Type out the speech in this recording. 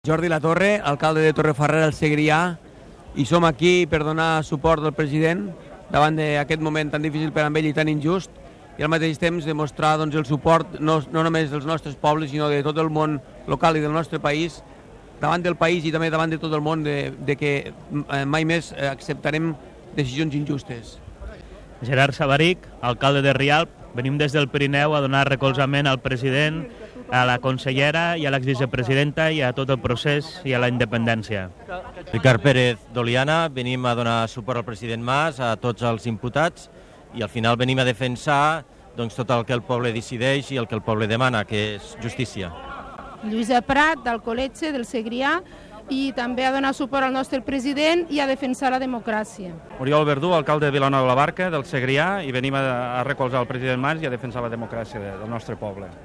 Jordi Latorre, alcalde de Torrefarrera al Segrià, i som aquí per donar suport al president davant d'aquest moment tan difícil per a ell i tan injust, i al mateix temps demostrar el suport no només dels nostres pobles, sinó de tot el món local i del nostre país, davant del país i també davant de tot el món, de que mai més acceptarem decisions injustes. Gerard Savaric, alcalde de Rialp, venim des del Pirineu a donar recolzament al president, a la consellera i a l'exvicepresidenta i a tot el procés i a la independència. Ricard Pérez d'Oliana, venim a donar suport al president Mas, a tots els imputats, i al final venim a defensar tot el que el poble decideix i el que el poble demana, que és justícia. Lluïsa Prat, d'Alcoletge, del Segrià, i també a donar suport al nostre president i a defensar la democràcia. Oriol Verdú, alcalde de Vilanova de la Barca, del Segrià, i venim a recolzar el president Mas i a defensar la democràcia del nostre poble.